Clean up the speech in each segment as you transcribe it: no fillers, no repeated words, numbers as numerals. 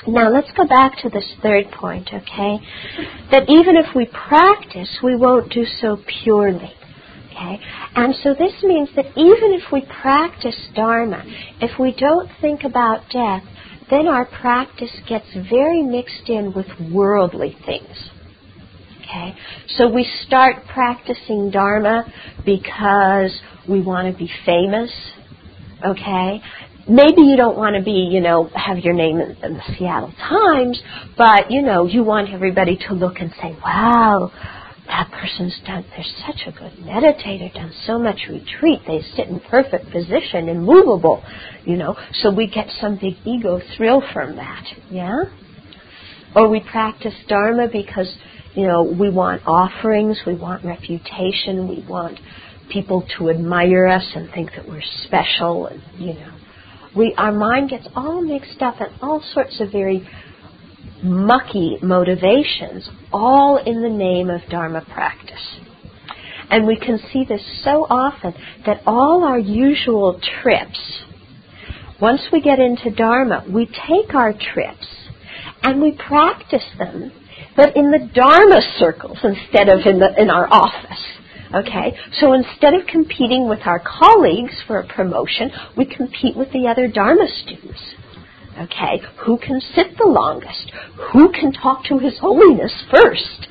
Now let's go back to this third point, okay? That even if we practice, we won't do so purely. Okay? And so this means that even if we practice Dharma, if we don't think about death, then our practice gets very mixed in with worldly things. Okay? So we start practicing Dharma because we want to be famous. Okay? Maybe you don't want to be, have your name in the Seattle Times, but, you want everybody to look and say, wow, that person's they're such a good meditator, done so much retreat, they sit in perfect position, immovable, so we get some big ego thrill from that, yeah? Or we practice Dharma because, we want offerings, we want reputation, we want people to admire us and think that we're special, and, our mind gets all mixed up in all sorts of very mucky motivations, all in the name of Dharma practice. And we can see this so often that all our usual trips, once we get into Dharma, we take our trips and we practice them, but in the Dharma circles instead of in our office. Okay, so instead of competing with our colleagues for a promotion, we compete with the other Dharma students. Okay, who can sit the longest? Who can talk to His Holiness first?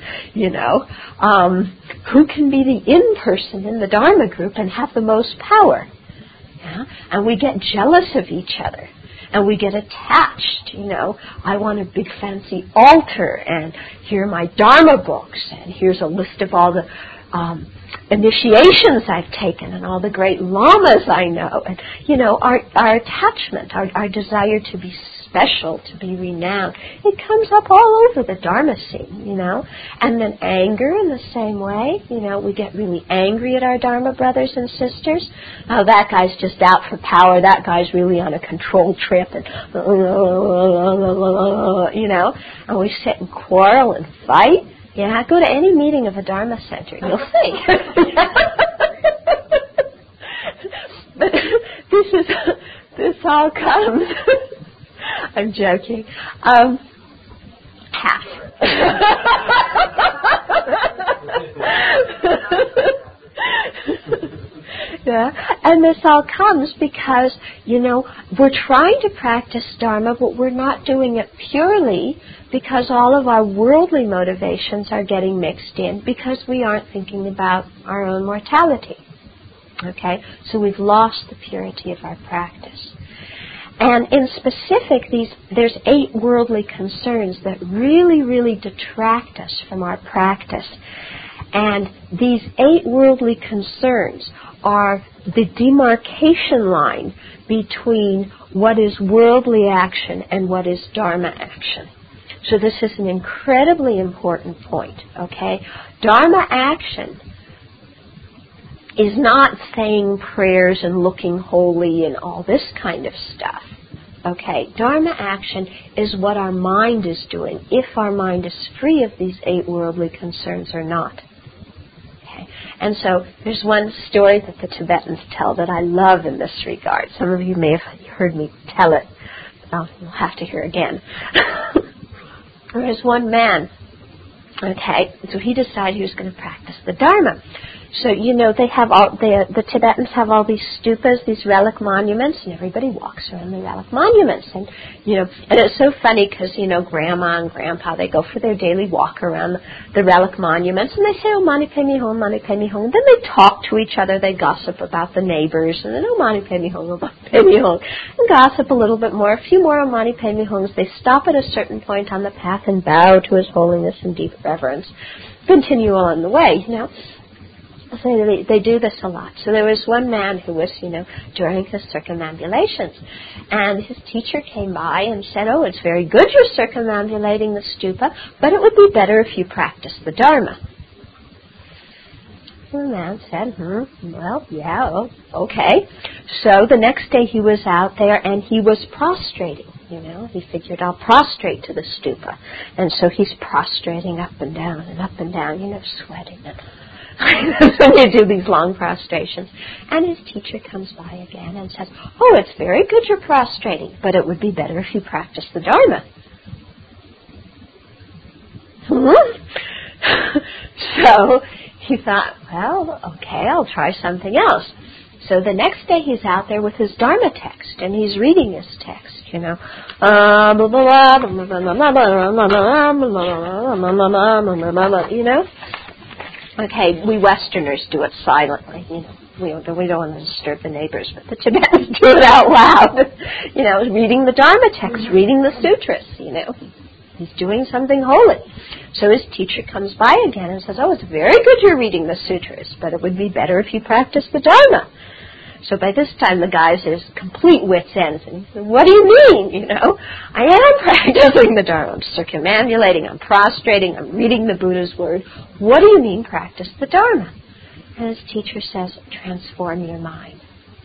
Who can be the in-person in the Dharma group and have the most power? Yeah? And we get jealous of each other. And we get attached, I want a big fancy altar, and here are my Dharma books, and here's a list of all the initiations I've taken and all the great lamas I know. And, our attachment, our desire to be special, to be renowned, it comes up all over the Dharma scene, And then anger in the same way, we get really angry at our Dharma brothers and sisters. Oh, that guy's just out for power. That guy's really on a control trip. And, and we sit and quarrel and fight. Yeah, go to any meeting of a Dharma center, you'll see. But this all comes, I'm joking, half. Yeah, and this all comes because, we're trying to practice Dharma, but we're not doing it purely because all of our worldly motivations are getting mixed in because we aren't thinking about our own mortality. Okay? So we've lost the purity of our practice. And in specific, there's 8 worldly concerns that really, really detract us from our practice. And these 8 worldly concerns are the demarcation line between what is worldly action and what is Dharma action. So this is an incredibly important point, okay? Dharma action is not saying prayers and looking holy and all this kind of stuff. Okay, Dharma action is what our mind is doing, if our mind is free of these 8 worldly concerns or not. Okay, and so there's one story that the Tibetans tell that I love in this regard. Some of you may have heard me tell it. You'll have to hear again. There's one man, okay, so he decided he was going to practice the Dharma. So, they have the Tibetans have all these stupas, these relic monuments, and everybody walks around the relic monuments. And, and it's so funny because, Grandma and Grandpa, they go for their daily walk around the relic monuments, and they say, oh, Mani Padme Hum, Mani Padme Hum. Then they talk to each other, they gossip about the neighbors, and then, oh, Mani Padme Hum, oh, Mani Padme Hum, and gossip a little bit more. A few more Mani Padme Hums. They stop at a certain point on the path and bow to His Holiness in deep reverence. Continue on the way, So they do this a lot. So there was one man who was, during his circumambulations. And his teacher came by and said, oh, it's very good you're circumambulating the stupa, but it would be better if you practiced the Dharma. And the man said, well, yeah, okay. So the next day he was out there and he was prostrating. He figured I'll prostrate to the stupa. And so he's prostrating up and down, sweating and so they do these long prostrations. And his teacher comes by again and says, oh, it's very good you're prostrating, but it would be better if you practiced the Dharma. So he thought, well, okay, I'll try something else. So the next day he's out there with his Dharma text, and he's reading his text, you know. You know? Okay, we Westerners do it silently, you know. We don't want to disturb the neighbors, but the Tibetans do it out loud. You know, reading the Dharma text, reading the sutras, you know. He's doing something holy. So his teacher comes by again and says, oh, it's very good you're reading the sutras, but it would be better if you practiced the Dharma. So by this time the guy's at his complete wit's end. And he said, what do you mean, you know? I am practicing the Dharma. I'm circumambulating, I'm prostrating, I'm reading the Buddha's word. What do you mean practice the Dharma? And his teacher says, transform your mind.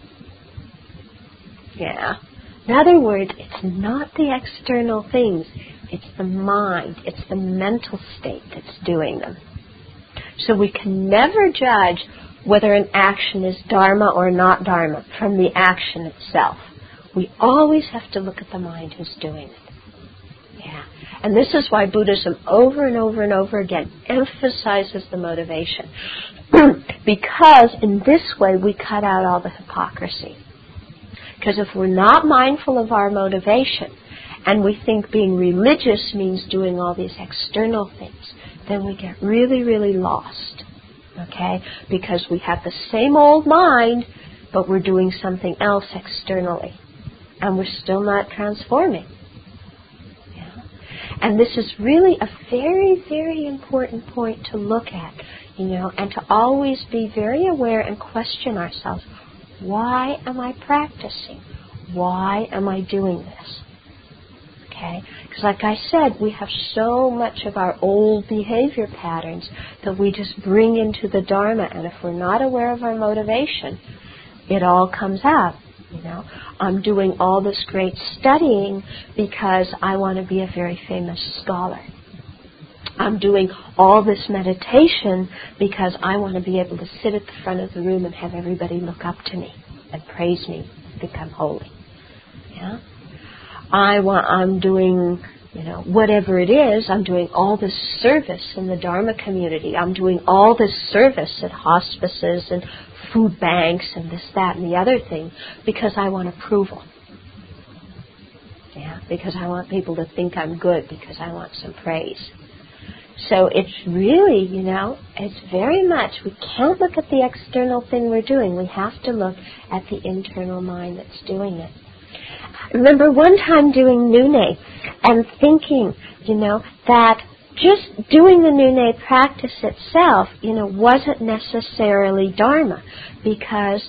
Yeah. In other words, it's not the external things. It's the mind. It's the mental state that's doing them. So we can never judge whether an action is Dharma or not Dharma from the action itself. We always have to look at the mind who's doing it. Yeah. And this is why Buddhism over and over and over again emphasizes the motivation. Because in this way we cut out all the hypocrisy. Because if we're not mindful of our motivation and we think being religious means doing all these external things, then we get really, really lost. Okay? Because we have the same old mind, but we're doing something else externally. And we're still not transforming. Yeah? And this is really a very, very important point to look at, you know, and to always be very aware and question ourselves. Why am I practicing? Why am I doing this? Okay? Because like I said, we have so much of our old behavior patterns that we just bring into the Dharma, and if we're not aware of our motivation, it all comes out. You know, I'm doing all this great studying because I want to be a very famous scholar. I'm doing all this meditation because I want to be able to sit at the front of the room and have everybody look up to me and praise me, become holy. Yeah? I'm doing, you know, whatever it is, I'm doing all this service in the Dharma community. I'm doing all this service at hospices and food banks and this, that, and the other thing because I want approval. Yeah, because I want people to think I'm good, because I want some praise. So it's really, you know, it's very much, we can't look at the external thing we're doing. We have to look at the internal mind that's doing it. I remember one time doing Nune and thinking, you know, that just doing the Nune practice itself, you know, wasn't necessarily Dharma, because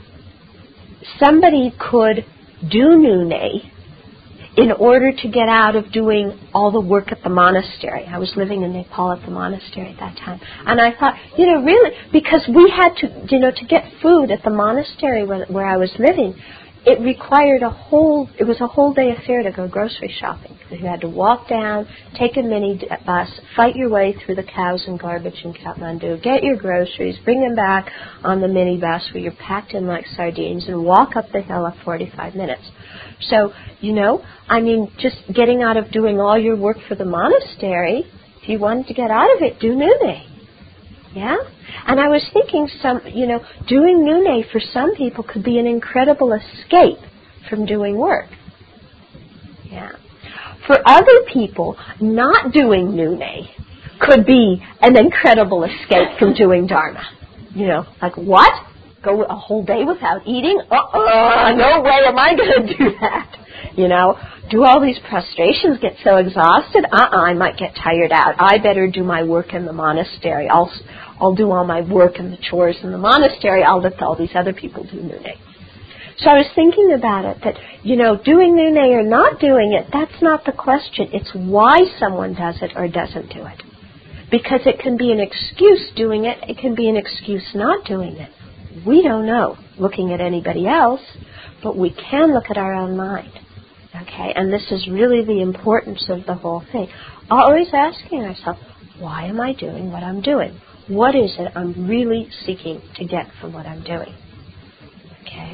somebody could do Nune in order to get out of doing all the work at the monastery. I was living in Nepal at the monastery at that time. And I thought, you know, really, because we had to, you know, to get food at the monastery where I was living, it required it was a whole day affair to go grocery shopping. You had to walk down, take a mini bus, fight your way through the cows and garbage in Kathmandu, get your groceries, bring them back on the mini bus where you're packed in like sardines, and walk up the hill at 45 minutes. So, you know, I mean, just getting out of doing all your work for the monastery, if you wanted to get out of it, do Nune. Yeah? And I was thinking doing Nune for some people could be an incredible escape from doing work. Yeah. For other people, not doing Nune could be an incredible escape from doing Dharma. You know, like what? Go a whole day without eating? No way am I going to do that. You know, do all these prostrations, get so exhausted? I might get tired out. I better do my work in the monastery. I'll do all my work and the chores in the monastery. I'll let all these other people do Nune. So I was thinking about it, that, you know, doing Nune or not doing it, that's not the question. It's why someone does it or doesn't do it. Because it can be an excuse doing it. It can be an excuse not doing it. We don't know, looking at anybody else, but we can look at our own mind. Okay, and this is really the importance of the whole thing. Always asking ourselves, why am I doing what I'm doing? What is it I'm really seeking to get from what I'm doing? Okay,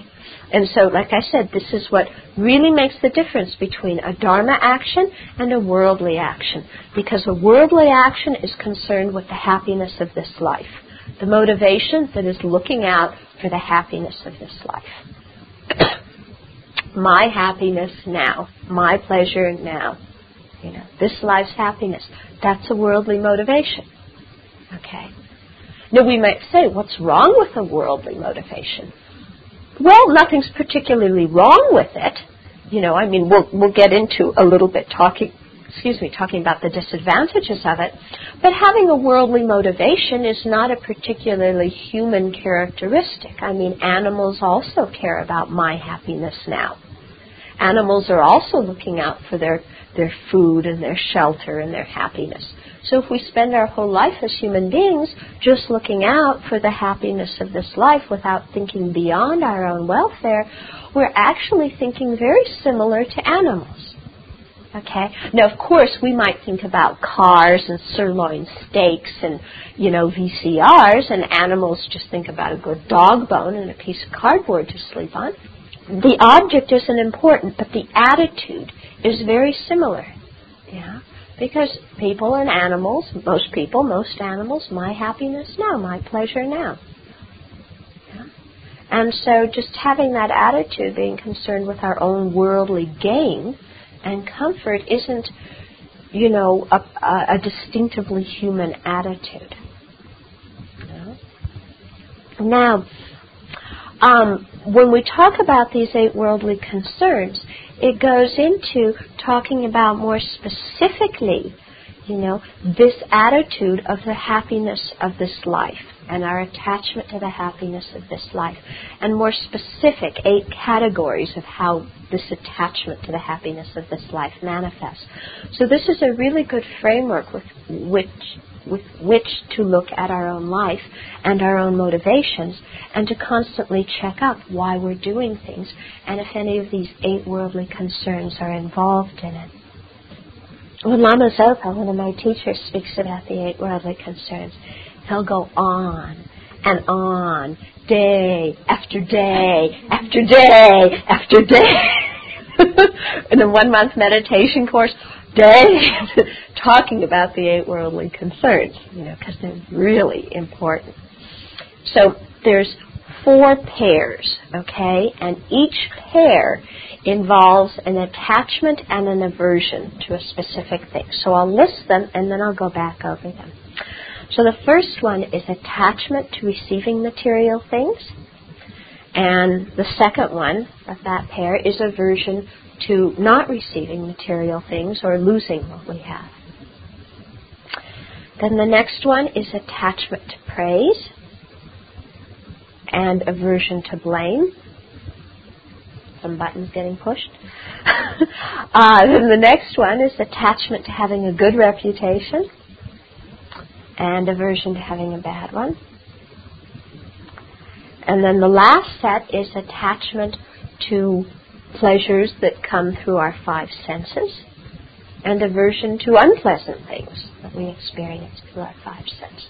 And so, like I said, this is what really makes the difference between a Dharma action and a worldly action. Because a worldly action is concerned with the happiness of this life. The motivation that is looking out for the happiness of this life. My happiness now. My pleasure now. This life's happiness. That's a worldly motivation. Okay. Now we might say, what's wrong with a worldly motivation? Well, nothing's particularly wrong with it. We'll get into a little bit talking about the disadvantages of it. But having a worldly motivation is not a particularly human characteristic. Animals also care about my happiness now. Animals are also looking out for their food and their shelter and their happiness. So if we spend our whole life as human beings just looking out for the happiness of this life without thinking beyond our own welfare, we're actually thinking very similar to animals. Okay? Now, of course, we might think about cars and sirloin steaks and, VCRs, and animals just think about a good dog bone and a piece of cardboard to sleep on. The object isn't important, but the attitude is very similar. Yeah? Because people and animals, most animals, my happiness now, my pleasure now. Yeah? And so just having that attitude, being concerned with our own worldly gain and comfort isn't, a distinctively human attitude. Now, when we talk about these 8 worldly concerns, it goes into talking about more specifically, this attitude of the happiness of this life and our attachment to the happiness of this life, and more specific 8 categories of how this attachment to the happiness of this life manifests. So this is a really good framework with which to look at our own life and our own motivations, and to constantly check up why we're doing things and if any of these 8 worldly concerns are involved in it. When Lama Zopa, one of my teachers, speaks about the 8 worldly concerns, he'll go on and on, day after day after day after day. In a 1-month meditation course, day talking about the 8 worldly concerns, because they're really important. So there's 4 pairs, okay, and each pair involves an attachment and an aversion to a specific thing. So I'll list them and then I'll go back over them. So the first one is attachment to receiving material things, and the second one of that pair is aversion to not receiving material things or losing what we have. Then the next one is attachment to praise and aversion to blame. Some buttons getting pushed. Then the next one is attachment to having a good reputation and aversion to having a bad one. And then the last set is attachment to pleasures that come through our 5 senses and aversion to unpleasant things that we experience through our 5 senses.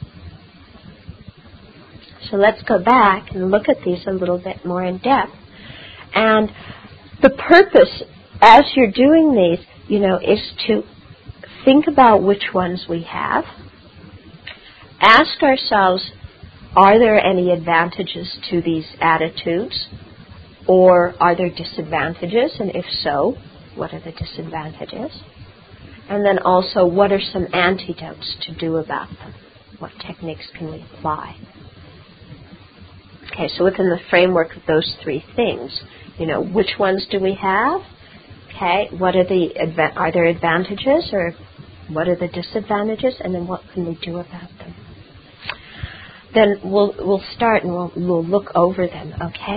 So let's go back and look at these a little bit more in depth. And the purpose, as you're doing these, is to think about which ones we have. Ask ourselves, are there any advantages to these attitudes? Or are there disadvantages? And if so, what are the disadvantages? And then also, what are some antidotes to do about them? What techniques can we apply? Okay, so within the framework of those 3 things, which ones do we have? Okay, what are are there advantages, or what are the disadvantages? And then what can we do about them? Then we'll start and we'll look over them, okay?